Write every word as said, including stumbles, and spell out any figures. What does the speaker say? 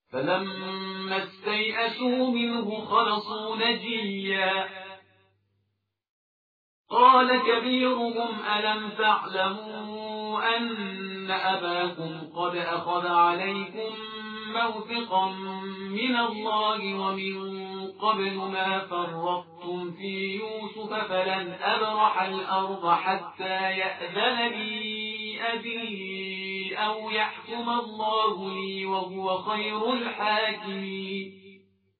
فلما استيئسوا منه خلصوا نجيا قال كبيرهم ألم تعلموا أن أباكم قد أخذ عليكم موثقا من الله ومن قبل ما فرطتم في يوسف فلن أبرح الأرض حتى يأذن لي أبي أو يحكم الله لي وهو خير الحاكمين